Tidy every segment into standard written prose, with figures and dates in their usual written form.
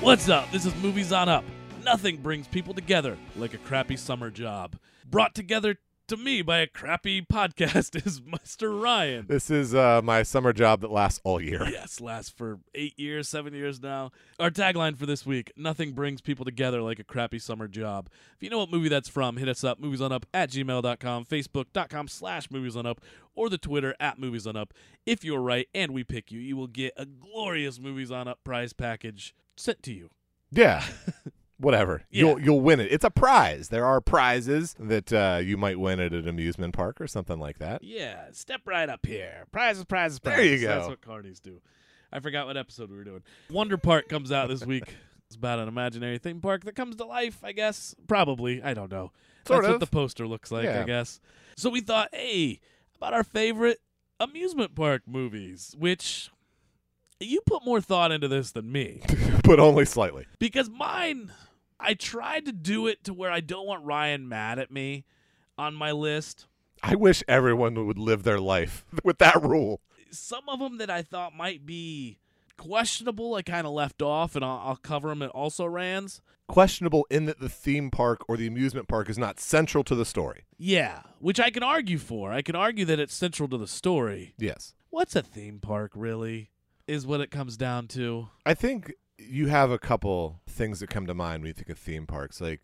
What's up? This is Movies on Up. Nothing brings people together like a crappy summer job. Brought together to me by a crappy podcast is Mr. Ryan. This is my summer job that lasts all year. Yes, lasts for 8 years, 7 years now. Our tagline for this week, nothing brings people together like a crappy summer job. If you know what movie that's from, hit us up, moviesonup@gmail.com, facebook.com/moviesonup, or the Twitter @moviesonup. If you're right and we pick you, you will get a glorious Movies on Up prize package sent to you. Yeah. Whatever. Yeah. You'll win it. It's a prize. There are prizes that you might win at an amusement park or something like that. Yeah, step right up here. Prizes, prizes, There prizes. you go. That's what carnies do. I forgot what episode we were doing. Wonder Park comes out this week. It's about an imaginary theme park that comes to life, I guess. Probably. I don't know. Sort That's of. what the poster looks like, Yeah. I guess. So we thought, hey, about our favorite amusement park movies, which you put more thought into this than me. But only slightly. Because mine, I tried to do it to where I don't want Ryan mad at me on my list. I wish everyone would live their life with that rule. Some of them that I thought might be questionable, I kind of left off, and I'll cover them at also rans. Questionable in that the theme park or the amusement park is not central to the story. Yeah, which I can argue for. I can argue that it's central to the story. Yes. What's a theme park, really, is what it comes down to. I think you have a couple things that come to mind when you think of theme parks. Like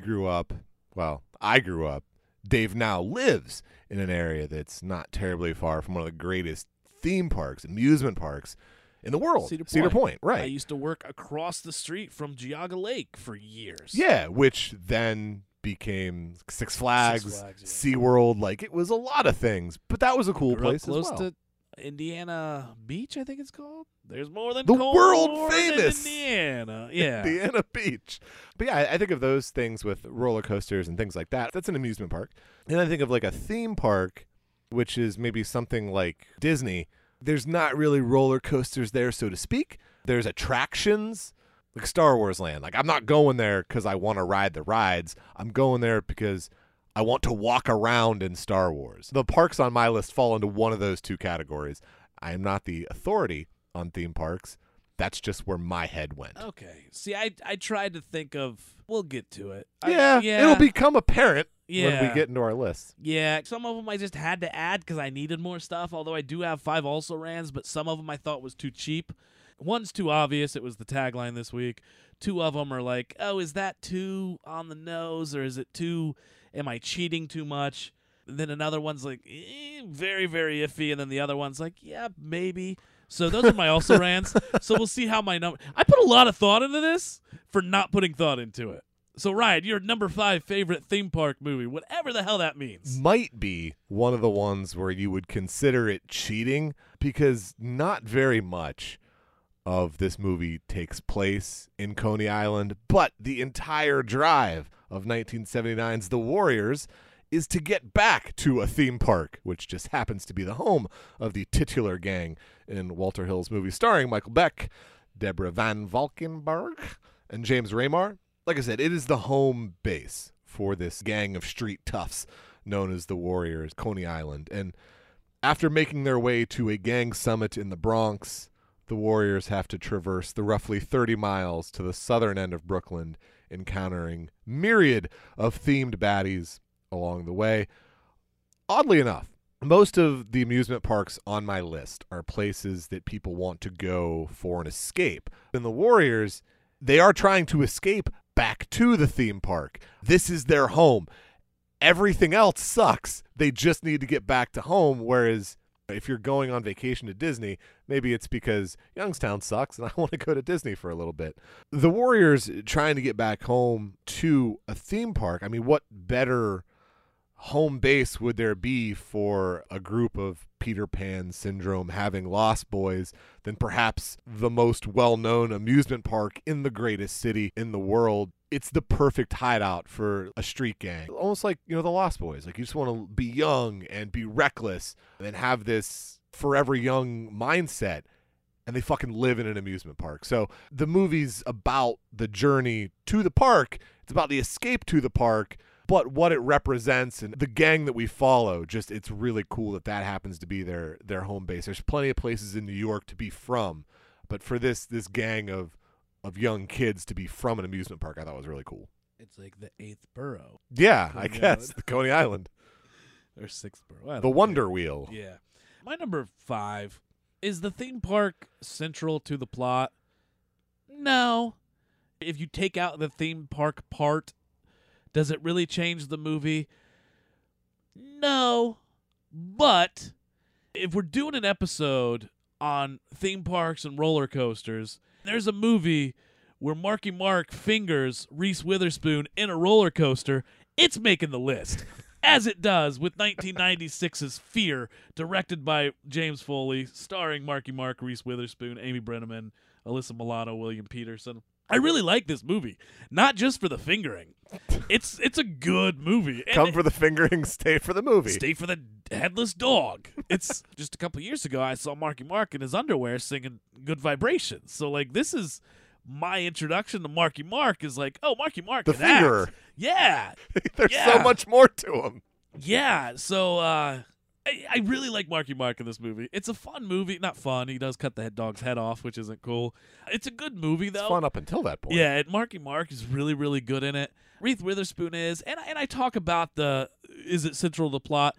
I grew up. Dave now lives in an area that's not terribly far from one of the greatest theme parks, amusement parks in the world. Cedar Point. Right. I used to work across the street from Geauga Lake for years. Yeah, which then became Six Flags, yeah. SeaWorld. Like, it was a lot of things, but that was a cool Grew up place close as well. to Indiana Beach, I think it's called. There's more than The Cold world War in famous Indiana. Yeah. Indiana Beach. But yeah, I think of those things with roller coasters and things like that. That's an amusement park. And I think of like a theme park, which is maybe something like Disney. There's not really roller coasters there, so to speak. There's attractions, like Star Wars Land. Like, I'm not going there because I want to ride the rides. I'm going there because I want to walk around in Star Wars. The parks on my list fall into one of those two categories. I am not the authority on theme parks. That's just where my head went. Okay. See, I tried to think of, we'll get to it. Yeah, it'll become apparent when we get into our list. Yeah, some of them I just had to add because I needed more stuff, although I do have 5 also rans, but some of them I thought was too cheap. One's too obvious. It was the tagline this week. 2 of them are like, oh, is that too on the nose, or is it too, am I cheating too much? And then another one's like, very, very iffy, and then the other one's like, yeah, maybe. So those are my also rans. So we'll see how my number. I put a lot of thought into this for not putting thought into it. So Ryan, your number 5 favorite theme park movie, whatever the hell that means. Might be one of the ones where you would consider it cheating because not very much of this movie takes place in Coney Island, but the entire drive of 1979's The Warriors is to get back to a theme park, which just happens to be the home of the titular gang in Walter Hill's movie starring Michael Beck, Deborah Van Valkenburg, and James Remar. Like I said, it is the home base for this gang of street toughs known as the Warriors, Coney Island. And after making their way to a gang summit in the Bronx, the Warriors have to traverse the roughly 30 miles to the southern end of Brooklyn, encountering myriad of themed baddies along the way. Oddly enough, most of the amusement parks on my list are places that people want to go for an escape. In the Warriors, they are trying to escape back to the theme park. This is their home. Everything else sucks. They just need to get back to home, whereas if you're going on vacation to Disney, maybe it's because Youngstown sucks and I want to go to Disney for a little bit. The Warriors trying to get back home to a theme park. I mean, what better home base would there be for a group of Peter Pan syndrome having lost boys than perhaps the most well-known amusement park in the greatest city in the world? It's the perfect hideout for a street gang. Almost like, the Lost Boys. Like, you just want to be young and be reckless and have this forever young mindset. And they fucking live in an amusement park. So the movie's about the journey to the park. It's about the escape to the park. But what it represents and the gang that we follow, just it's really cool that happens to be their home base. There's plenty of places in New York to be from. But for this gang of of young kids to be from an amusement park I thought was really cool. It's like the 8th borough. Yeah, Coney I guess. Island. The Coney Island. Or 6th borough. I don't The know. Wonder Wheel. Yeah. My number 5, is the theme park central to the plot? No. If you take out the theme park part, does it really change the movie? No. But if we're doing an episode on theme parks and roller coasters, there's a movie where Marky Mark fingers Reese Witherspoon in a roller coaster, it's making the list. As it does with 1996's Fear, directed by James Foley, starring Marky Mark, Reese Witherspoon, Amy Brenneman, Alyssa Milano, William Peterson. I really like this movie, not just for the fingering. It's a good movie. And Come for the fingering, stay for the movie. stay for the headless dog. It's just a couple years ago I saw Marky Mark in his underwear singing Good Vibrations. So like this is my introduction to Marky Mark is like, oh, Marky Mark The can act. fingerer. Yeah. There's Yeah. so much more to him. Yeah. So I really like Marky Mark in this movie. It's a fun movie. Not fun. He does cut the dog's head off, which isn't cool. It's a good movie though. It's fun up until that point. Yeah, and Marky Mark is really, really good in it. Reese Witherspoon is, and I talk about is it central to the plot?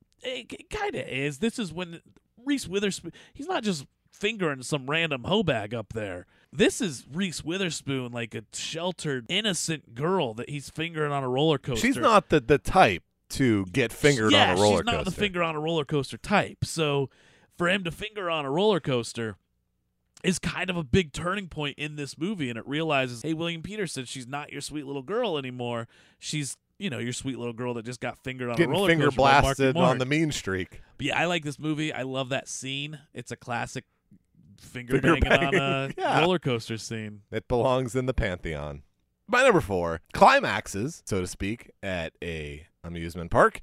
It kind of is. This is when Reese Witherspoon, he's not just fingering some random hoe bag up there. This is Reese Witherspoon, like a sheltered, innocent girl that he's fingering on a roller coaster. She's not the type to get fingered on a roller she's not coaster. the finger on a roller coaster type. So for him to finger on a roller coaster is kind of a big turning point in this movie, and it realizes, hey, William Peterson, she's not your sweet little girl anymore. She's, your sweet little girl that just got fingered on a Getting roller finger coaster by Marky blasted Mark. on the mean streak. But yeah, I like this movie. I love that scene. It's a classic finger Finger banging on banging, a yeah. roller coaster scene. It belongs in the pantheon. My number 4, climaxes, so to speak, at a amusement park.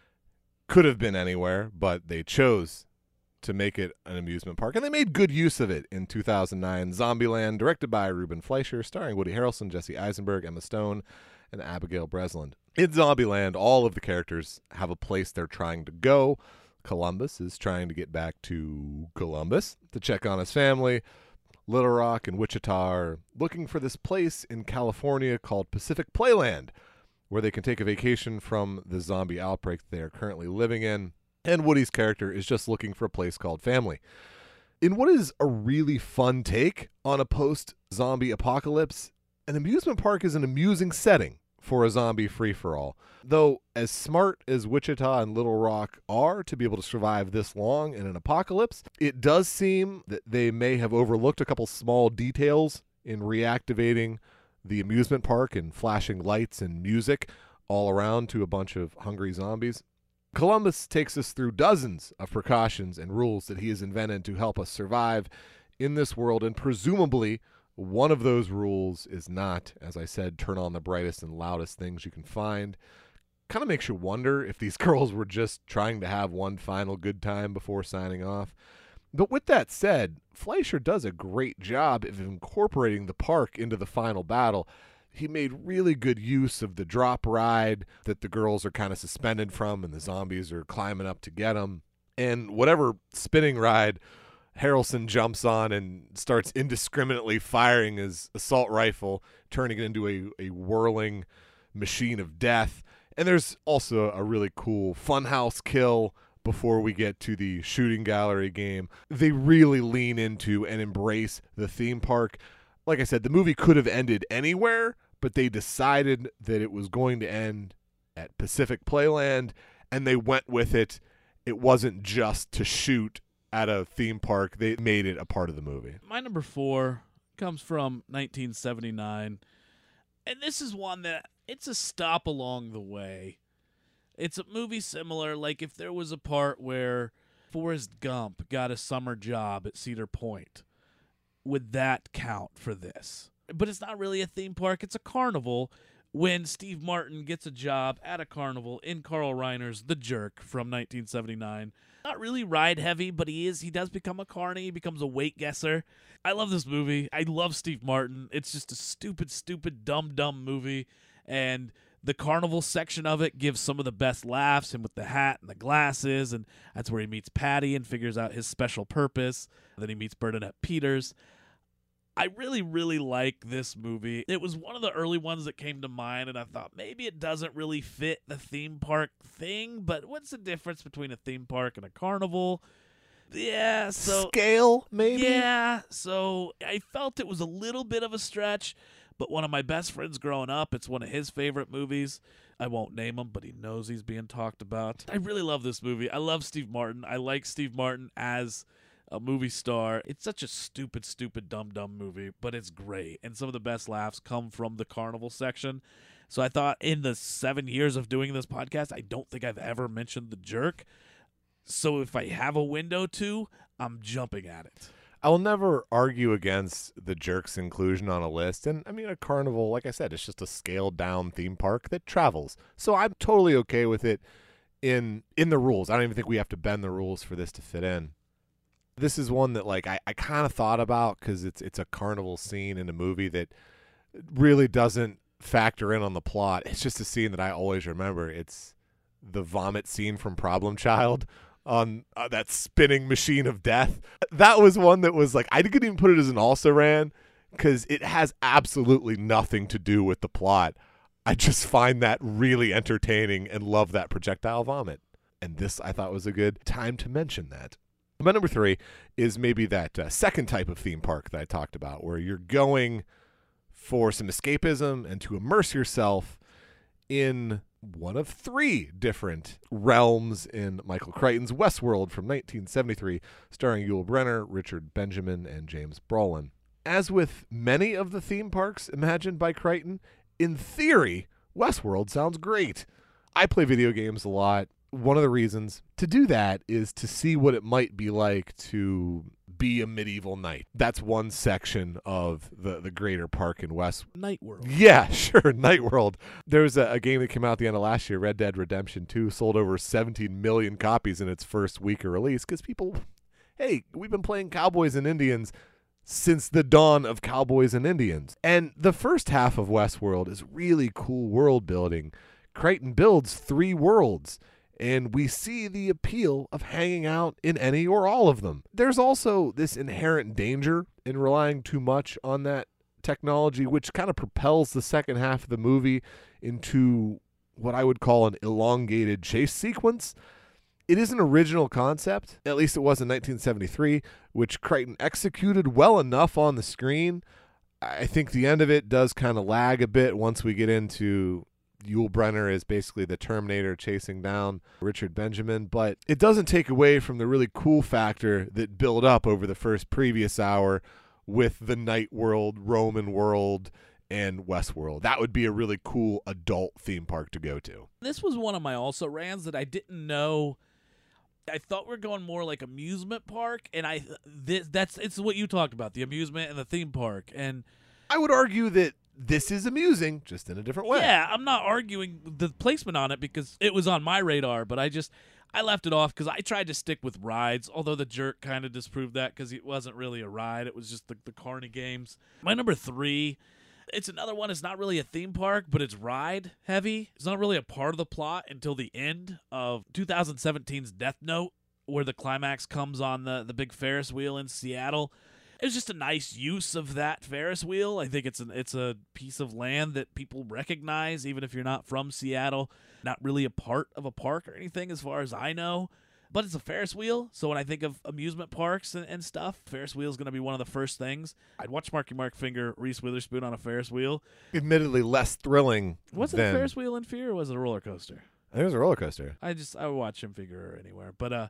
Could have been anywhere, but they chose to make it an amusement park, and they made good use of it in 2009. Zombieland, directed by Ruben Fleischer, starring Woody Harrelson, Jesse Eisenberg, Emma Stone, and Abigail Breslin. In Zombieland, all of the characters have a place they're trying to go. Columbus is trying to get back to Columbus to check on his family. Little Rock and Wichita are looking for this place in California called Pacific Playland, where they can take a vacation from the zombie outbreak they are currently living in. And Woody's character is just looking for a place called family. In what is a really fun take on a post-zombie apocalypse, an amusement park is an amusing setting for a zombie free-for-all. Though, as smart as Wichita and Little Rock are to be able to survive this long in an apocalypse, it does seem that they may have overlooked a couple small details in reactivating the amusement park and flashing lights and music all around to a bunch of hungry zombies. Columbus takes us through dozens of precautions and rules that he has invented to help us survive in this world, and presumably one of those rules is not, as I said, turn on the brightest and loudest things you can find. Kind of makes you wonder if these girls were just trying to have one final good time before signing off. But with that said, Fleischer does a great job of incorporating the park into the final battle. He made really good use of the drop ride that the girls are kind of suspended from and the zombies are climbing up to get them. And whatever spinning ride Harrelson jumps on and starts indiscriminately firing his assault rifle, turning it into a whirling machine of death. And there's also a really cool funhouse kill before we get to the shooting gallery game. They really lean into and embrace the theme park. Like I said, the movie could have ended anywhere, but they decided that it was going to end at Pacific Playland, and they went with it. It wasn't just to shoot at a theme park. They made it a part of the movie. My number 4 comes from 1979, and this is one that it's a stop along the way. It's a movie similar, like if there was a part where Forrest Gump got a summer job at Cedar Point, would that count for this? But it's not really a theme park, it's a carnival. When Steve Martin gets a job at a carnival in Carl Reiner's The Jerk from 1979. Not really ride heavy, but he does become a carny. He becomes a weight guesser. I love this movie. I love Steve Martin. It's just a stupid, dumb movie. And the carnival section of it gives some of the best laughs, him with the hat and the glasses, and that's where he meets Patty and figures out his special purpose. Then he meets Bernadette Peters. I really, really like this movie. It was one of the early ones that came to mind, and I thought maybe it doesn't really fit the theme park thing, but what's the difference between a theme park and a carnival? Yeah, so Scale, maybe? yeah, so I felt it was a little bit of a stretch, but one of my best friends growing up, it's one of his favorite movies. I won't name him, but he knows he's being talked about. I really love this movie. I love Steve Martin. I like Steve Martin as a movie star. It's such a stupid, dumb movie, but it's great. And some of the best laughs come from the carnival section. So I thought in the 7 years of doing this podcast, I don't think I've ever mentioned The Jerk. So if I have a window to, I'm jumping at it. I will never argue against The Jerk's inclusion on a list. And I mean, a carnival, like I said, it's just a scaled down theme park that travels. So I'm totally okay with it in the rules. I don't even think we have to bend the rules for this to fit in. This is one that like I kind of thought about because it's a carnival scene in a movie that really doesn't factor in on the plot. It's just a scene that I always remember. It's the vomit scene from Problem Child on that spinning machine of death. That was one that was like, I couldn't even put it as an also ran because it has absolutely nothing to do with the plot. I just find that really entertaining and love that projectile vomit. And this I thought was a good time to mention that. My number 3 is maybe that second type of theme park that I talked about, where you're going for some escapism and to immerse yourself in one of 3 different realms in Michael Crichton's Westworld from 1973, starring Yul Brynner, Richard Benjamin, and James Brolin. As with many of the theme parks imagined by Crichton, in theory, Westworld sounds great. I play video games a lot. One of the reasons to do that is to see what it might be like to be a medieval knight. That's one section of the greater park in West. Night World. Yeah, sure, Night World. There was a game that came out at the end of last year, Red Dead Redemption 2, sold over 17 million copies in its first week of release because people, hey, we've been playing Cowboys and Indians since the dawn of Cowboys and Indians. And the first half of Westworld is really cool world building. Crichton builds 3 worlds, and we see the appeal of hanging out in any or all of them. There's also this inherent danger in relying too much on that technology, which kind of propels the second half of the movie into what I would call an elongated chase sequence. It is an original concept, at least it was in 1973, which Crichton executed well enough on the screen. I think the end of it does kind of lag a bit once we get into Yul Brynner as basically the Terminator chasing down Richard Benjamin, but it doesn't take away from the really cool factor that built up over the first previous hour with the Night World, Roman World, and Westworld. That would be a really cool adult theme park to go to. This was one of my also rans that I didn't know. I thought we were going more like amusement park, and it's what you talked about, the amusement and the theme park. And I would argue that this is amusing, just in a different way. Yeah, I'm not arguing the placement on it because it was on my radar, but I left it off because I tried to stick with rides, although The Jerk kind of disproved that because it wasn't really a ride. It was just the Carney games. My number 3, it's another one. It's not really a theme park, but it's ride heavy. It's not really a part of the plot until the end of 2017's Death Note, where the climax comes on the big Ferris wheel in Seattle. It was just a nice use of that Ferris wheel. I think it's a piece of land that people recognize, even if you're not from Seattle. Not really a part of a park or anything as far as I know. But it's a Ferris wheel, so when I think of amusement parks and stuff, Ferris wheel is going to be one of the first things. I'd watch Marky Mark finger Reese Witherspoon on a Ferris wheel. Admittedly less thrilling. Was it a Ferris wheel in Fear, or was it a roller coaster? I think it was a roller coaster. I would watch him figure her anywhere. But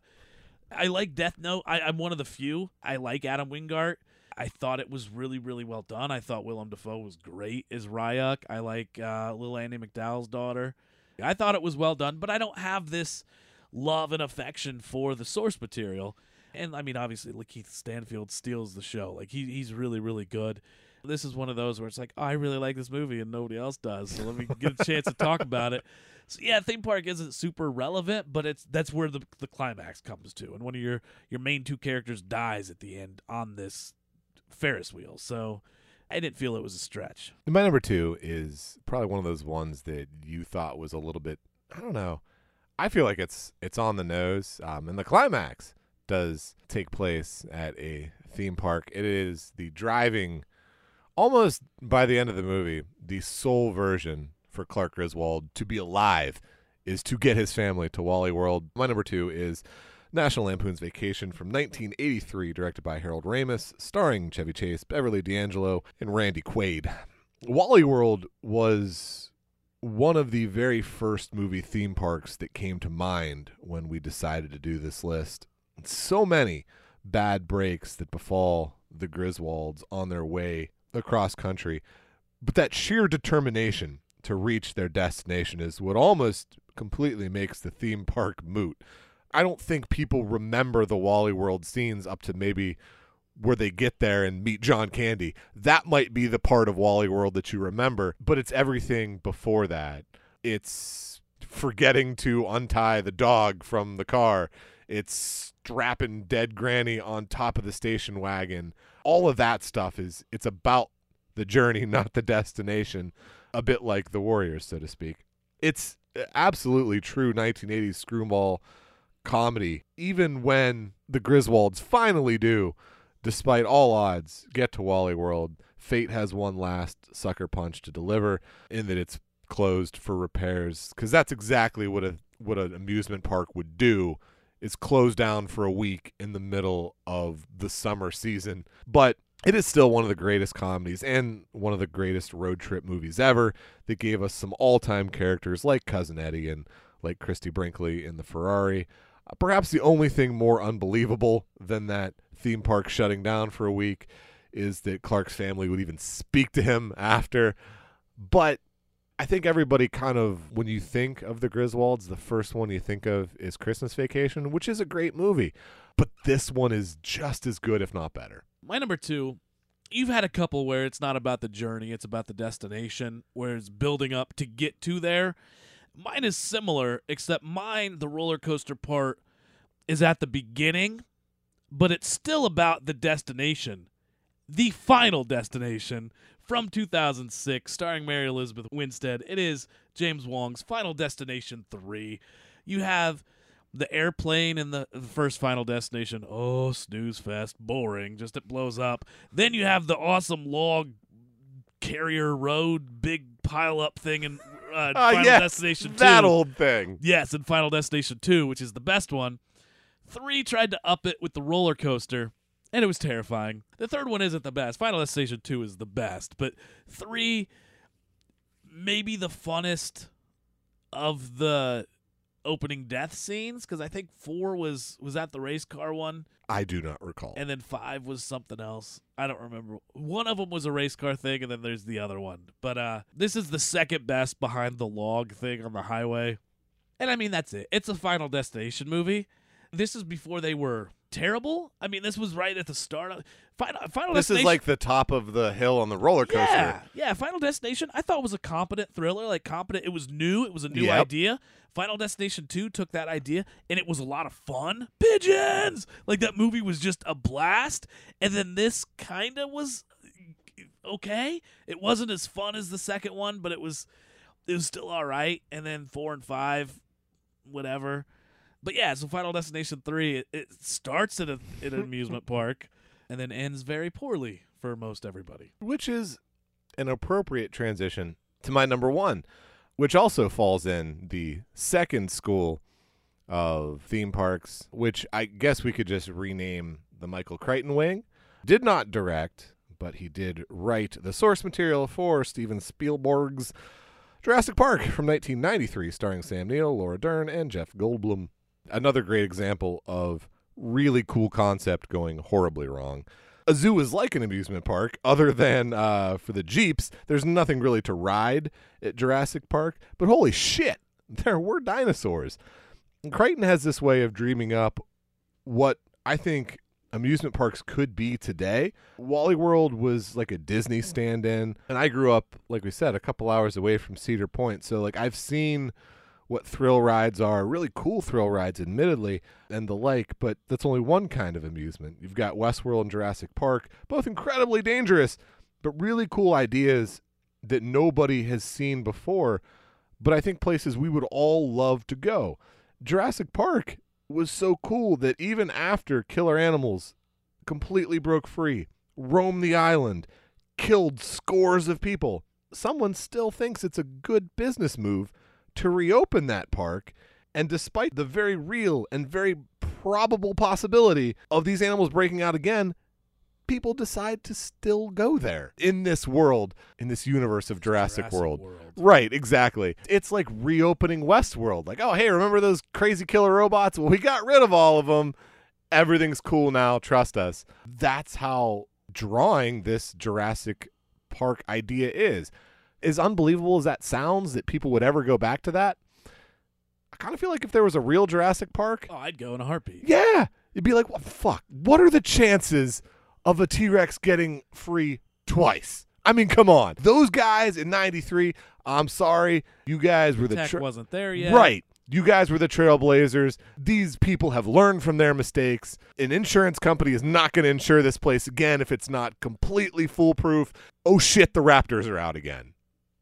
I like Death Note. I'm one of the few. I like Adam Wingart. I thought it was really, really well done. I thought Willem Dafoe was great as Ryuk. I like Lil Andie MacDowell's daughter. I thought it was well done, but I don't have this love and affection for the source material. And, I mean, obviously, Lakeith Stanfield steals the show. Like, he's really, really good. This is one of those where it's like, oh, I really like this movie and nobody else does, so let me get a chance to talk about it. So, yeah, theme park isn't super relevant, but that's where the climax comes to. And one of your main 2 characters dies at the end on this Ferris wheel. So I didn't feel it was a stretch. My number 2 is probably one of those ones that you thought was a little bit, I don't know. I feel like it's on the nose, and the climax does take place at a theme park. It is the driving, almost by the end of the movie, the sole version for Clark Griswold to be alive is to get his family to Wally World. My number 2 is National Lampoon's Vacation from 1983, directed by Harold Ramis, starring Chevy Chase, Beverly D'Angelo, and Randy Quaid. Wally World was one of the very first movie theme parks that came to mind when we decided to do this list. So many bad breaks that befall the Griswolds on their way across country, but that sheer determination to reach their destination is what almost completely makes the theme park moot. I don't think people remember the Wally World scenes up to maybe where they get there and meet John Candy. That might be the part of Wally World that you remember, but it's everything before that. It's forgetting to untie the dog from the car. It's strapping dead Granny on top of the station wagon. All of that stuff it's about the journey, not the destination, a bit like the Warriors, so to speak. It's absolutely true 1980s screwball comedy, even when the Griswolds finally do, despite all odds, get to Wally World. Fate has one last sucker punch to deliver in that it's closed for repairs, because that's exactly what an amusement park would do. It's closed down for a week in the middle of the summer season. But it is still one of the greatest comedies and one of the greatest road trip movies ever that gave us some all-time characters like Cousin Eddie and like Christy Brinkley in the Ferrari. Perhaps the only thing more unbelievable than that theme park shutting down for a week is that Clark's family would even speak to him after. But I think everybody kind of, when you think of the Griswolds, the first one you think of is Christmas Vacation, which is a great movie. But this one is just as good, if not better. My number 2, you've had a couple where it's not about the journey, it's about the destination, where it's building up to get to there. Mine is similar, except mine, the roller coaster part, is at the beginning, but it's still about the destination. The Final Destination from 2006, starring Mary Elizabeth Winstead. It is James Wong's Final Destination 3. You have the airplane in the first Final Destination. Oh, snooze fest. Boring. Just it blows up. Then you have the awesome log carrier road, big pile-up thing in Final Destination 2. That old thing. Yes, in Final Destination 2, which is the best one. 3 tried to up it with the roller coaster, and it was terrifying. The third one isn't the best. Final Destination 2 is the best, but 3, maybe the funnest of the opening death scenes, because I think 4 was that the race car one? I do not recall. And then 5 was something else. I don't remember. One of them was a race car thing, and then there's the other one. But this is the second best behind the log thing on the highway. And I mean, that's it. It's a Final Destination movie. This is before they were terrible. I mean, this was right at the start. Final This Destination. is like the top of the hill on the roller coaster. Yeah. Final Destination, I thought was a competent thriller. Like, competent. It was new. It was a new Yep. idea. Final Destination 2 took that idea, and it was a lot of fun. Pigeons! Like, that movie was just a blast. And then this kind of was okay. It wasn't as fun as the second one, but it was still all right. And then 4 and 5, whatever. But yeah, so Final Destination 3, it starts at an amusement park and then ends very poorly for most everybody. Which is an appropriate transition to my number 1, which also falls in the second school of theme parks, which I guess we could just rename the Michael Crichton wing. Did not direct, but he did write the source material for Steven Spielberg's Jurassic Park from 1993, starring Sam Neill, Laura Dern, and Jeff Goldblum. Another great example of really cool concept going horribly wrong. A zoo is like an amusement park, other than for the Jeeps. There's nothing really to ride at Jurassic Park, but holy shit, there were dinosaurs. And Crichton has this way of dreaming up what I think amusement parks could be today. Wally World was like a Disney stand-in, and I grew up, like we said, a couple hours away from Cedar Point, so like I've seen what thrill rides are, really cool thrill rides, admittedly, and the like, but that's only one kind of amusement. You've got Westworld and Jurassic Park, both incredibly dangerous, but really cool ideas that nobody has seen before, but I think places we would all love to go. Jurassic Park was so cool that even after killer animals completely broke free, roamed the island, killed scores of people. Someone still thinks it's a good business move to reopen that park, and despite the very real and very probable possibility of these animals breaking out again, people decide to still go there in this world, in this universe of Jurassic World. Right, exactly. It's like reopening Westworld. Like, oh, hey, remember those crazy killer robots? Well, we got rid of all of them. Everything's cool now. Trust us. That's how drawing this Jurassic Park idea is. As unbelievable as that sounds, that people would ever go back to that, I kind of feel like if there was a real Jurassic Park, Oh, I'd go in a heartbeat. yeah, you'd be like, well, fuck, what are the chances of a T-Rex getting free twice? I mean, come on. Those guys in 93, I'm sorry, you guys were the Tech wasn't there yet. Right. You guys were the trailblazers. These people have learned from their mistakes. An insurance company is not going to insure this place again if it's not completely foolproof. Oh shit, the Raptors are out again.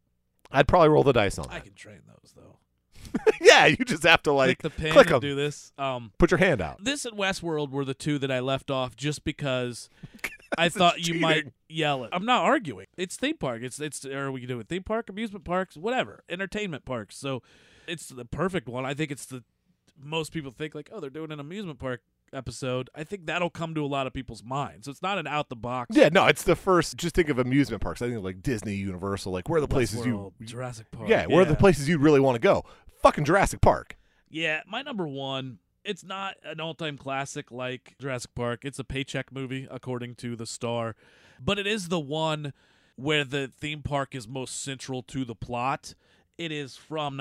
I'd probably roll the dice on that. I can train those though. Yeah, you just have to like Click the pin click and 'em. do this. Put your hand out. This and Westworld were the two that I left off just because I thought you might cheating. yell it. I'm not arguing. It's theme park. It's or we can do it theme park, amusement parks, whatever, entertainment parks. So it's the perfect one. I think it's the most people think like, oh, they're doing an amusement park episode. I think that'll come to a lot of people's minds. So it's not an out the box. Yeah, no, it's the first. Just think of amusement parks. I think of like Disney, Universal, like where are the places Westworld, Jurassic Park. Yeah, where are the places you'd really want to go? Fucking Jurassic Park. Yeah, my number one, it's not an all-time classic like Jurassic Park. It's a paycheck movie, according to the Star. But it is the one where the theme park is most central to the plot. It is from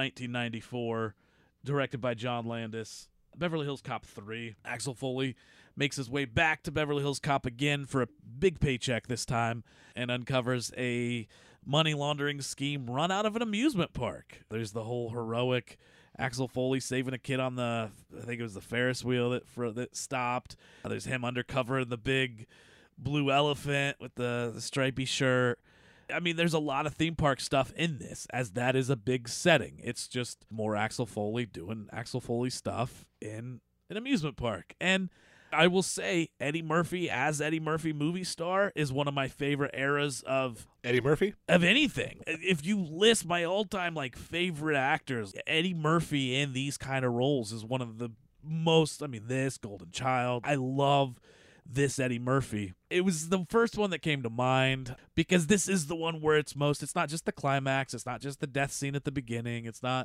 1994, directed by John Landis. Beverly Hills Cop 3. Axel Foley makes his way back to Beverly Hills Cop again for a big paycheck this time and uncovers a money laundering scheme run out of an amusement park. There's the whole heroic Axel Foley saving a kid on the, I think it was the Ferris wheel that stopped. There's him undercover in the big blue elephant with the stripy shirt. I mean, there's a lot of theme park stuff in this, as that is a big setting. It's just more Axel Foley doing Axel Foley stuff in an amusement park. And I will say, Eddie Murphy as Eddie Murphy movie star is one of my favorite eras of Eddie Murphy? anything. If you list my all-time like favorite actors, Eddie Murphy in these kind of roles is one of the most. I mean, this Golden Child. I love this Eddie Murphy. It was the first one that came to mind because this is the one where it's not just the climax, it's not just the death scene at the beginning, it's not,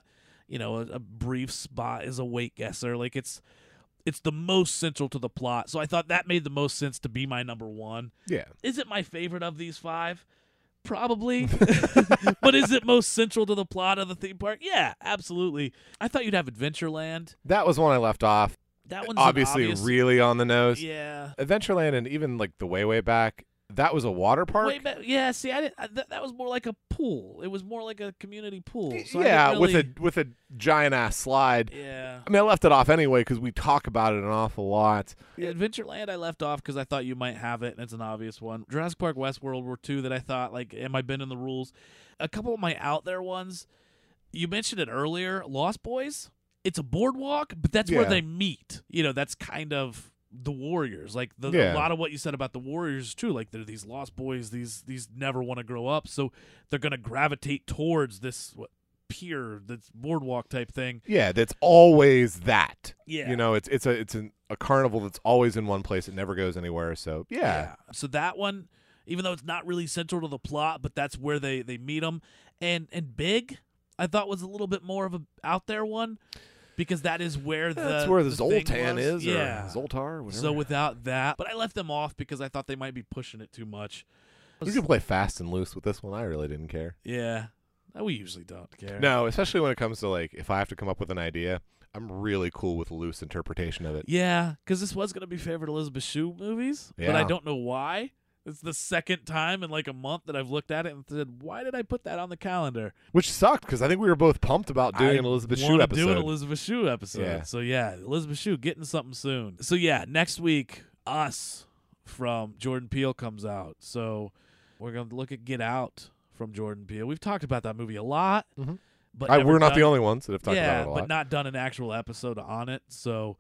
a brief spot as a weight guesser. Like it's the most central to the plot. So I thought that made the most sense to be my number one. Yeah. Is it my favorite of these five? Probably. But is it most central to the plot of the theme park? Yeah, absolutely. I thought you'd have Adventureland. That was one I left off. That one's Obviously really on the nose. Yeah. Adventureland, and even like the way back, that was a water park. Wait, yeah. See, that was more like a pool. It was more like a community pool. So yeah, I didn't really, with a giant ass slide. Yeah. I mean, I left it off anyway because we talk about it an awful lot. Adventureland I left off because I thought you might have it, and it's an obvious one. Jurassic Park, Westworld were two that I thought, like, am I bending the rules? A couple of my out there ones, you mentioned it earlier, Lost Boys. It's a boardwalk, but that's where Yeah. they meet. That's kind of the Warriors. Like a Yeah. lot of what you said about the Warriors is true. Like they're these Lost Boys, these never want to grow up, so they're gonna gravitate towards this pier, this boardwalk type thing. Yeah, that's always that. Yeah. It's a carnival that's always in one place. It never goes anywhere. So yeah. So that one, even though it's not really central to the plot, but that's where they meet them. And Big, I thought was a little bit more of a out there one. Because that is where That's where the thing Zoltan was. is, Yeah. or Zoltar, whatever. So without that, but I left them off because I thought they might be pushing it too much. You can play fast and loose with this one. I really didn't care. Yeah, we usually don't care. No, especially when it comes to like if I have to come up with an idea, I'm really cool with loose interpretation of it. Yeah, because this was gonna be favorite Elizabeth Shue movies, but I Yeah. don't know why. It's the second time in like a month that I've looked at it and said, "Why did I put that on the calendar?" Which sucked because I think we were both pumped about doing an Elizabeth Shue wanna episode. do an Elizabeth Shue episode. Yeah. So yeah, Elizabeth Shue getting something soon. So yeah, next week, Us from Jordan Peele comes out. So we're gonna look at Get Out from Jordan Peele. We've talked about that movie a lot, Mhm. but We're never not done- the only ones that have talked about it a lot. but not done an actual episode on it. So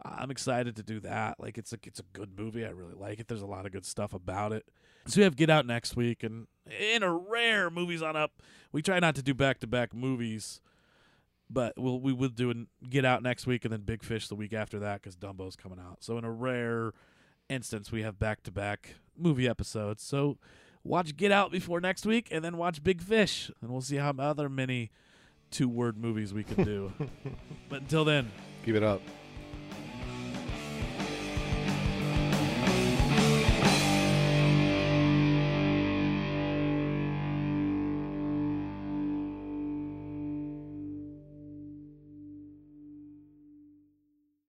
I'm excited to do that. Like it's a good movie. I really like it. There's a lot of good stuff about it. So we have Get Out next week, and in a rare movies on up, we try not to do back-to-back movies, but we will do Get Out next week and then Big Fish the week after that because Dumbo's coming out. So in a rare instance, we have back-to-back movie episodes. So watch Get Out before next week, and then watch Big Fish, and we'll see how other many 2-word movies we can do. But until then, Keep it up.